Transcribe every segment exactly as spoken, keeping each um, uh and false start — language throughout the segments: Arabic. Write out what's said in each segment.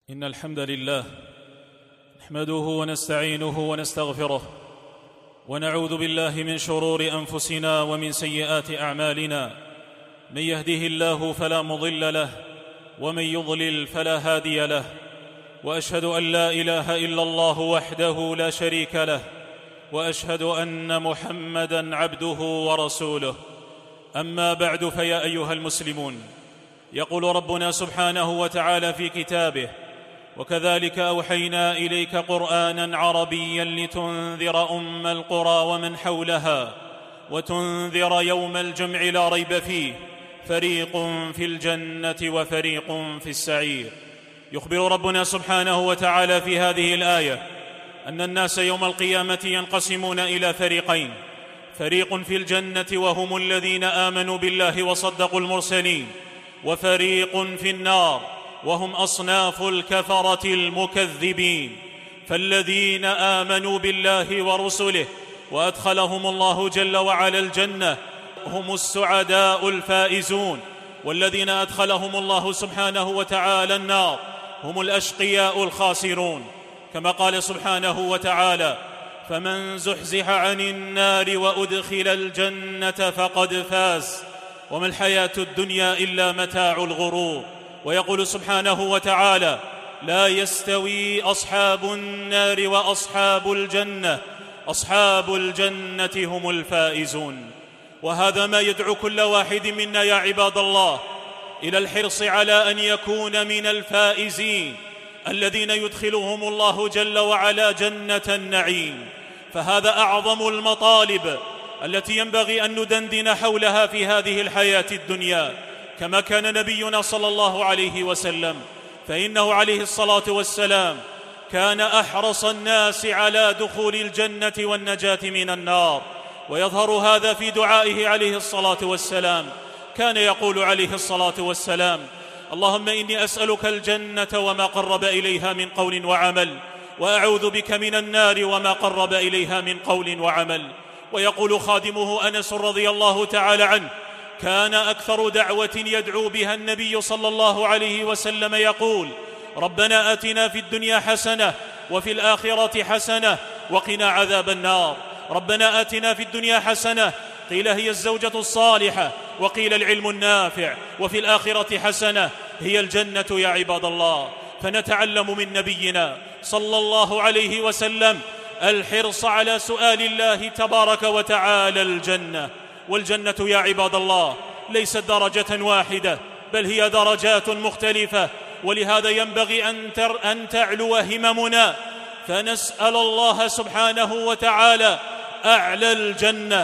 إن الحمد لله نحمده ونستعينه ونستغفره ونعوذ بالله من شرور أنفسنا ومن سيئات أعمالنا. من يهده الله فلا مضل له ومن يضلل فلا هادي له، وأشهد أن لا إله إلا الله وحده لا شريك له، وأشهد أن محمدًا عبده ورسوله. أما بعد، فيا أيها المسلمون، يقول ربنا سبحانه وتعالى في كتابه: وكذلك أوحينا إليك قرآنًا عربيًا لتنذر أم القرى ومن حولها وتنذر يوم الجمع لا ريب فيه، فريق في الجنة وفريق في السعير. يخبر ربنا سبحانه وتعالى في هذه الآية أن الناس يوم القيامة ينقسمون إلى فريقين: فريق في الجنة وهم الذين آمنوا بالله وصدقوا المرسلين، وفريق في النار وهم أصناف الكفرة المكذبين. فالذين آمنوا بالله ورسله وأدخلهم الله جل وعلا الجنة هم السعداء الفائزون، والذين أدخلهم الله سبحانه وتعالى النار هم الأشقياء الخاسرون. كما قال سبحانه وتعالى: فمن زحزح عن النار وأدخل الجنة فقد فاز وما الحياة الدنيا إلا متاع الغرور. ويقول سبحانه وتعالى: لا يستوي أصحاب النار وأصحاب الجنة، أصحاب الجنة هم الفائزون. وهذا ما يدعو كل واحد منا يا عباد الله إلى الحرص على أن يكون من الفائزين الذين يدخلهم الله جل وعلا جنة النعيم. فهذا أعظم المطالب التي ينبغي أن ندندن حولها في هذه الحياة الدنيا، كما كان نبينا صلى الله عليه وسلم، فإنه عليه الصلاة والسلام كان أحرص الناس على دخول الجنة والنجاة من النار. ويظهر هذا في دعائه عليه الصلاة والسلام. كان يقول عليه الصلاة والسلام: اللهم إني أسألك الجنة وما قرب إليها من قول وعمل، وأعوذ بك من النار وما قرب إليها من قول وعمل. ويقول خادمه أنس رضي الله تعالى عنه: كان أكثر دعوة يدعو بها النبي صلى الله عليه وسلم يقول: ربنا آتنا في الدنيا حسنة وفي الآخرة حسنة وقنا عذاب النار. ربنا آتنا في الدنيا حسنة، قيل هي الزوجة الصالحة، وقيل العلم النافع، وفي الآخرة حسنة هي الجنة يا عباد الله. فنتعلم من نبينا صلى الله عليه وسلم الحرص على سؤال الله تبارك وتعالى الجنة. والجنة يا عباد الله ليست درجة واحدة، بل هي درجات مختلفة، ولهذا ينبغي أن, تر أن تعلو هممنا، فنسأل الله سبحانه وتعالى أعلى الجنة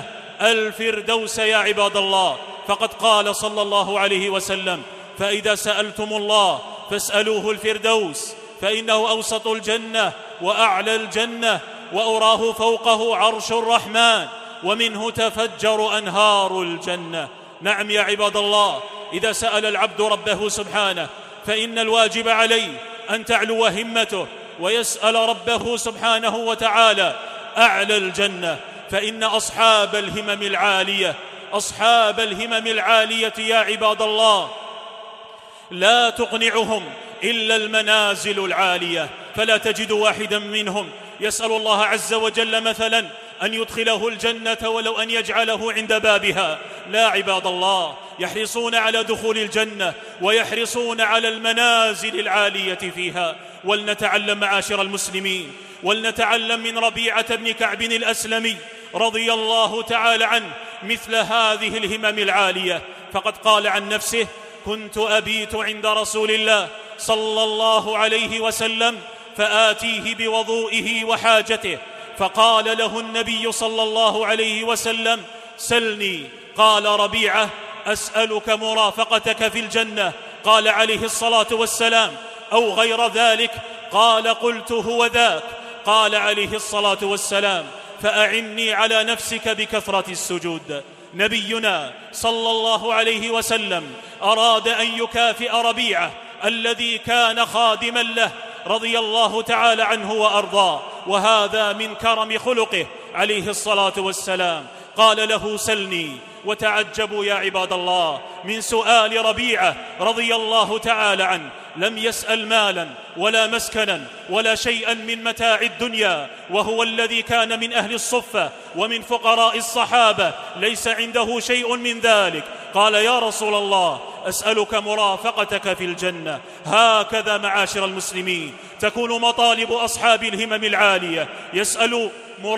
الفردوس يا عباد الله. فقد قال صلى الله عليه وسلم: فإذا سألتم الله فاسألوه الفردوس، فإنه أوسط الجنة وأعلى الجنة، وأراه فوقه عرش الرحمن، ومنه تفجر أنهار الجنة. نعم يا عباد الله، إذا سأل العبد ربه سبحانه فإن الواجب عليه أن تعلو همته ويسأل ربه سبحانه وتعالى أعلى الجنة. فإن أصحاب الهمم العالية أصحاب الهمم العالية يا عباد الله لا تقنعهم إلا المنازل العالية. فلا تجد واحدا منهم يسأل الله عز وجل مثلا أن يدخله الجنة ولو أن يجعله عند بابها. لا عباد الله، يحرصون على دخول الجنة ويحرصون على المنازل العالية فيها. ولنتعلم معاشر المسلمين، ولنتعلم من ربيعة بن كعب الأسلمي رضي الله تعالى عنه مثل هذه الهمم العالية. فقد قال عن نفسه: كنت أبيت عند رسول الله صلى الله عليه وسلم فآتيه بوضوئه وحاجته، فقال له النبي صلى الله عليه وسلم: سلني. قال ربيعة: أسألك مرافقتك في الجنة. قال عليه الصلاة والسلام: أو غير ذلك؟ قال: قلت هو ذاك. قال عليه الصلاة والسلام: فأعني على نفسك بكثرة السجود. نبينا صلى الله عليه وسلم أراد أن يكافئ ربيعة الذي كان خادما له رضي الله تعالى عنه وأرضاه، وهذا من كرم خلقه عليه الصلاة والسلام. قال له: سلني. وتعجبوا يا عباد الله من سؤال ربيعة رضي الله تعالى عنه، لم يسأل مالا ولا مسكنا ولا شيئا من متاع الدنيا، وهو الذي كان من أهل الصفة ومن فقراء الصحابة، ليس عنده شيء من ذلك. قال: يا رسول الله، أسألك مرافقتك في الجنة. هكذا معاشر المسلمين تكون مطالب أصحاب الهمم العالية، يسأل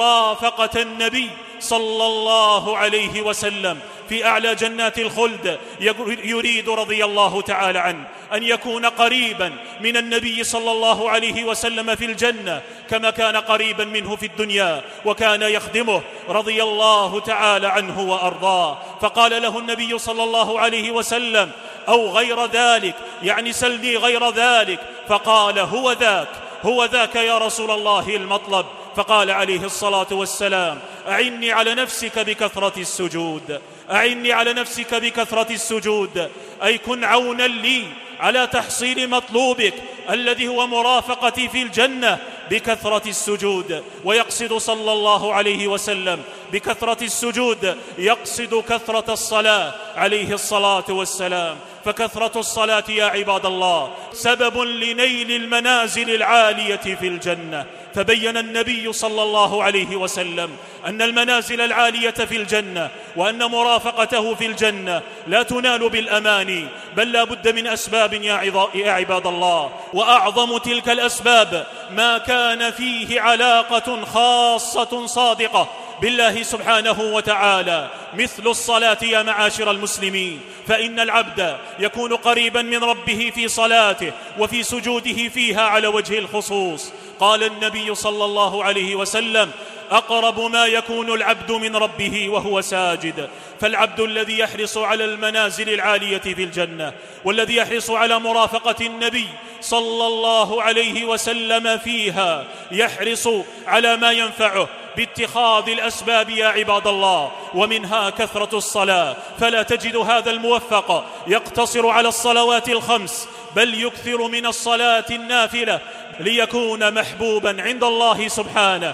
مرافقة النبي صلى الله عليه وسلم في أعلى جنات الخلد. يريد رضي الله تعالى عنه أن يكون قريبا من النبي صلى الله عليه وسلم في الجنة كما كان قريبا منه في الدنيا، وكان يخدمه رضي الله تعالى عنه وأرضاه. فقال له النبي صلى الله عليه وسلم: أو غير ذلك، يعني سلني غير ذلك. فقال: هو ذاك هو ذاك يا رسول الله المطلب. فقال عليه الصلاة والسلام: أعني على نفسك بكثرة السجود، أعني على نفسك بكثرة السجود، أي كن عونا لي على تحصيل مطلوبك الذي هو مرافقتي في الجنة بكثرة السجود. ويقصد صلى الله عليه وسلم بكثرة السجود يقصد كثرة الصلاة عليه الصلاة والسلام. فكثرة الصلاة يا عباد الله سبب لنيل المنازل العالية في الجنة. فبين النبي صلى الله عليه وسلم أن المنازل العالية في الجنة وأن مرافقته في الجنة لا تنال بالأماني، بل لا بد من أسباب يا عباد الله. وأعظم تلك الأسباب ما كان فيه علاقة خاصة صادقة بالله سبحانه وتعالى، مثل الصلاة يا معاشر المسلمين. فإن العبد يكون قريبا من ربه في صلاته وفي سجوده فيها على وجه الخصوص. قال النبي صلى الله عليه وسلم: أقرب ما يكون العبد من ربه وهو ساجد. فالعبد الذي يحرص على المنازل العالية في الجنة والذي يحرص على مرافقة النبي صلى الله عليه وسلم فيها يحرص على ما ينفعه باتخاذ الأسباب يا عباد الله، ومنها كثرة الصلاة. فلا تجد هذا الموفق يقتصر على الصلوات الخمس، بل يكثر من الصلاة النافلة ليكون محبوبا عند الله سبحانه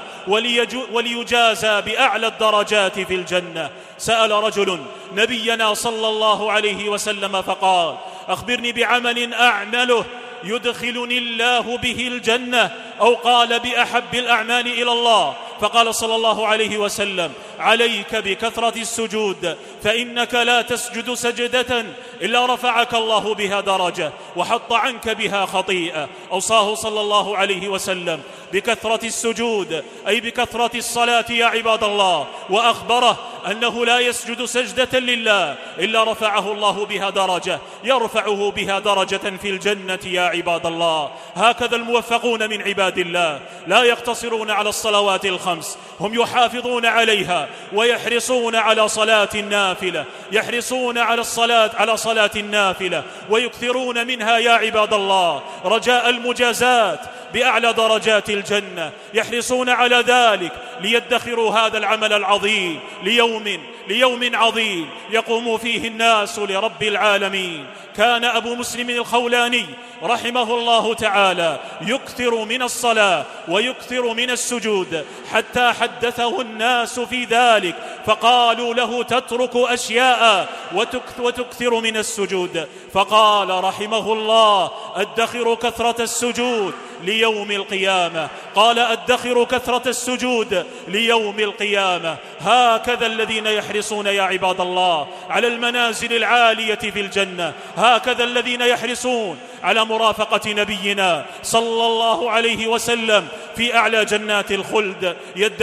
وليجازى بأعلى الدرجات في الجنة. سأل رجل نبينا صلى الله عليه وسلم فقال: أخبرني بعمل أعمله يدخلني الله به الجنة، أو قال: بأحب الأعمال إلى الله. فقال صلى الله عليه وسلم: عليك بكثرة السجود، فإنك لا تسجد سجدة إلا رفعك الله بها درجة وحط عنك بها خطيئة. أوصاه صلى الله عليه وسلم بكثرة السجود، أي بكثرة الصلاة يا عباد الله، وأخبره أنه لا يسجد سجدة لله إلا رفعه الله بها درجة، يرفعه بها درجة في الجنة يا عباد الله. هكذا الموفقون من عباد الله لا يقتصرون على الصلوات الخمس، هم يحافظون عليها ويحرصون على صلاة النافلة، يحرصون على الصلاة على صلاة النافلة ويكثرون منها يا عباد الله رجاء المجازات بأعلى درجات الجنة. يحرصون على ذلك ليدخروا هذا العمل العظيم ليوم ليوم عظيم يقوم فيه الناس لرب العالمين. كان أبو مسلم الخولاني رحمه الله تعالى يكثر من الصلاة ويكثر من السجود، حتى حدثه الناس في ذلك فقالوا له: تترك أشياء وتكثر من السجود. فقال رحمه الله: أدخر كثرة السجود ليوم القيامة. قال: أدخر كثرة السجود ليوم القيامة. هكذا الذين يحرصون يا عباد الله على المنازل العالية في الجنة، هكذا الذين يحرصون على مرافقة نبينا صلى الله عليه وسلم في أعلى جنات الخلد،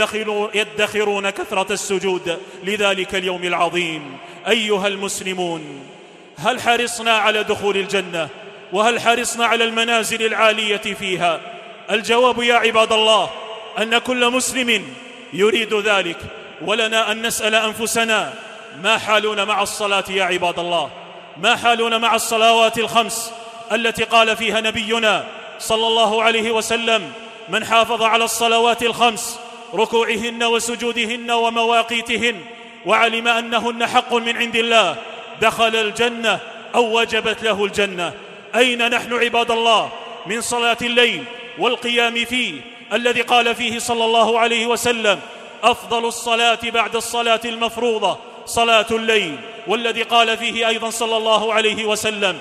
يدخرون كثرة السجود لذلك اليوم العظيم. أيها المسلمون، هل حرصنا على دخول الجنة؟ وهل حرصنا على المنازل العالية فيها؟ الجواب يا عباد الله أن كل مسلم يريد ذلك، ولنا أن نسأل أنفسنا: ما حالنا مع الصلاة يا عباد الله؟ ما حالنا مع الصلوات الخمس التي قال فيها نبينا صلى الله عليه وسلم: من حافظ على الصلوات الخمس ركوعهن وسجودهن ومواقيتهن وعلم أنهن حق من عند الله دخل الجنة أو وجبت له الجنة. أين نحن عباد الله من صلاة الليل والقيام فيه الذي قال فيه صلى الله عليه وسلم: أفضل الصلاة بعد الصلاة المفروضة صلاة الليل، والذي قال فيه أيضا صلى الله عليه وسلم: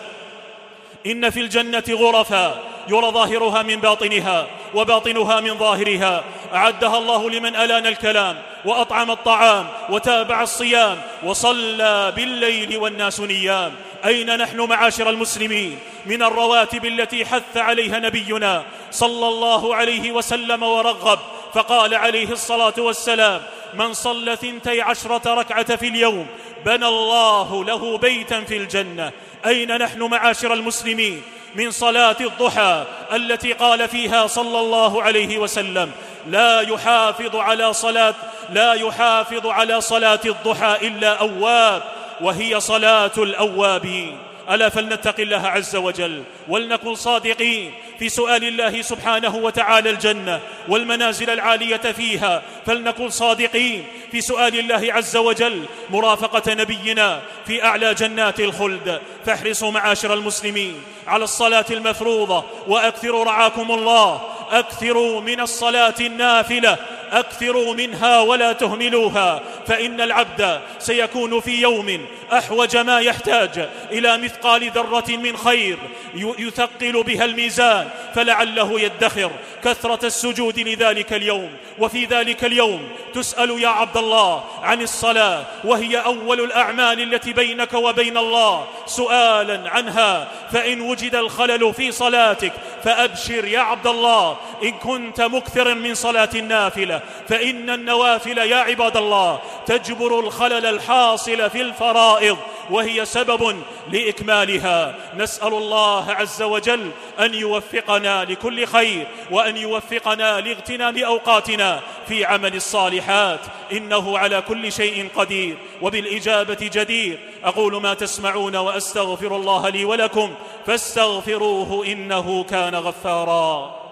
إن في الجنة غرفا يرى ظاهرها من باطنها وباطنها من ظاهرها، أعدها الله لمن ألان الكلام وأطعم الطعام وتابع الصيام وصلى بالليل والناس نيام. أين نحن معاشر المسلمين من الرواتب التي حث عليها نبينا صلى الله عليه وسلم ورغب؟ فقال عليه الصلاة والسلام: من صلى ثنتي عشرة ركعة في اليوم بنى الله له بيتا في الجنة. أين نحن معاشر المسلمين من صلاة الضحى التي قال فيها صلى الله عليه وسلم: لا يحافظ على صلاة لا يحافظ على صلاة الضحى إلا أواب، وهي صلاة الأوابين. ألا فلنتق الله عز وجل ولنكن صادقين في سؤال الله سبحانه وتعالى الجنة والمنازل العالية فيها، فلنكن صادقين في سؤال الله عز وجل مرافقة نبينا في أعلى جنات الخلد. فاحرصوا معاشر المسلمين على الصلاة المفروضة، وأكثروا رعاكم الله، أكثروا من الصلاة النافلة، أكثروا منها ولا تهملوها، فإن العبد سيكون في يوم أحوج ما يحتاج إلى مثقال ذرة من خير يثقل بها الميزان، فلعله يدخر كثرة السجود لذلك اليوم. وفي ذلك اليوم تسأل يا عبد الله عن الصلاة، وهي أول الأعمال التي بينك وبين الله سؤالا عنها، فإن وجد الخلل في صلاتك فأبشر يا عبد الله إن كنت مكثرا من صلاة النافلة، فإن النوافل يا عباد الله تجبر الخلل الحاصل في الفرائض، وهي سبب لإكمالها. نسأل الله عز وجل أن يوفقنا لكل خير، وأن يوفقنا لاغتنام أوقاتنا في عمل الصالحات، إنه على كل شيء قدير وبالإجابة جدير. أقول ما تسمعون وأستغفر الله لي ولكم فاستغفروه إنه كان غفارا.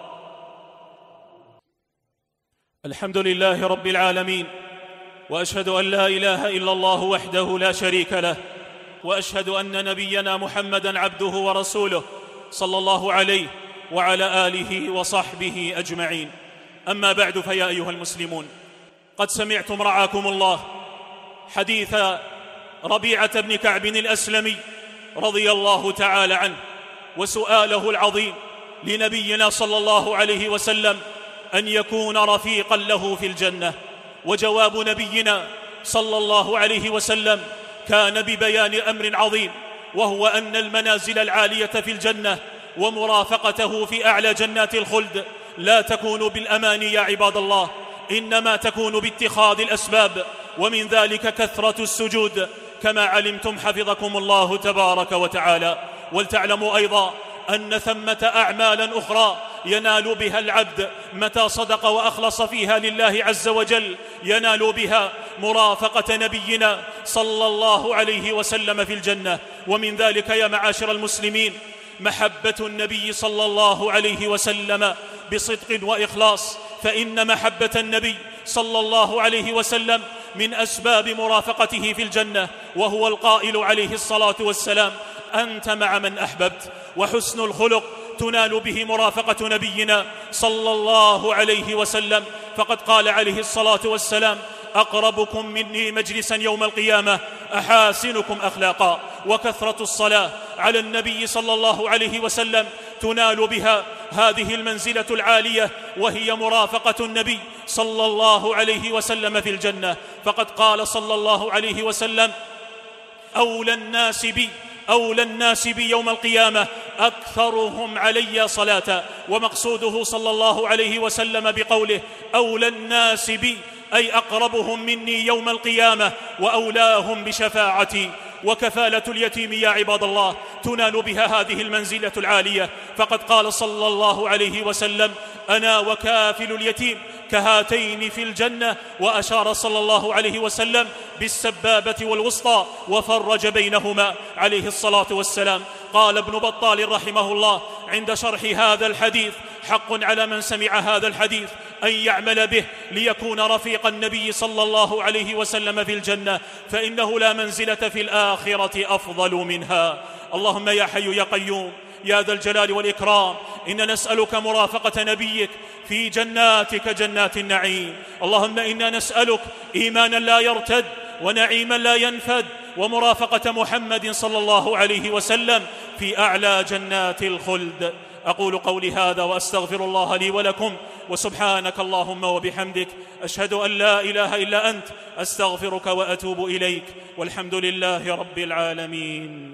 الحمد لله رب العالمين، وأشهد أن لا إله إلا الله وحده لا شريك له، وأشهد أن نبينا محمدًا عبده ورسوله صلى الله عليه وعلى آله وصحبه أجمعين. أما بعد، فيا أيها المسلمون، قد سمعتم رعاكم الله حديث ربيعة بن كعب الأسلمي رضي الله تعالى عنه، وسؤاله العظيم لنبينا صلى الله عليه وسلم أن يكون رفيقا له في الجنة. وجواب نبينا صلى الله عليه وسلم كان ببيان أمر عظيم، وهو أن المنازل العالية في الجنة ومرافقته في أعلى جنات الخلد لا تكون بالأماني يا عباد الله، إنما تكون باتخاذ الأسباب، ومن ذلك كثرة السجود كما علمتم حفظكم الله تبارك وتعالى. ولتعلموا أيضا أن ثمة أعمالا أخرى ينال بها العبد متى صدق وأخلص فيها لله عز وجل، ينال بها مرافقة نبينا صلى الله عليه وسلم في الجنة. ومن ذلك يا معاشر المسلمين محبة النبي صلى الله عليه وسلم بصدق وإخلاص، فإن محبة النبي صلى الله عليه وسلم من أسباب مرافقته في الجنة، وهو القائل عليه الصلاة والسلام: أنت مع من أحببت. وحسن الخلق تنال به مرافقة نبينا صلى الله عليه وسلم، فقد قال عليه الصلاة والسلام: أقربكم مني مجلسا يوم القيامة أحاسنكم أخلاقا. وكثرة الصلاة على النبي صلى الله عليه وسلم تنال بها هذه المنزلة العالية، وهي مرافقة النبي صلى الله عليه وسلم في الجنة. فقد قال صلى الله عليه وسلم: أولى الناس بي أولى الناس بي يوم القيامة أكثرهم علي صلاة. ومقصوده صلى الله عليه وسلم بقوله أولى الناس بي أي أقربهم مني يوم القيامة وأولاهم بشفاعتي. وكفالة اليتيم يا عباد الله تنال بها هذه المنزلة العالية، فقد قال صلى الله عليه وسلم: أنا وكافل اليتيم كهاتين في الجنة، وأشار صلى الله عليه وسلم بالسبابة والوسطى وفرج بينهما عليه الصلاة والسلام. قال ابن بطال رحمه الله عند شرح هذا الحديث: حق على من سمع هذا الحديث أن يعمل به ليكون رفيق النبي صلى الله عليه وسلم في الجنة، فإنه لا منزلة في الآخرة أفضل منها. اللهم يا حي يا قيوم يا ذا الجلال والإكرام، إن نسألك مرافقة نبيك في جناتك جنات النعيم. اللهم إنا نسألك إيمانا لا يرتد ونعيما لا ينفد، ومرافقة محمد صلى الله عليه وسلم في أعلى جنات الخلد. أقول قولي هذا وأستغفر الله لي ولكم، وسبحانك اللهم وبحمدك، أشهد أن لا إله إلا أنت، أستغفرك وأتوب إليك، والحمد لله رب العالمين.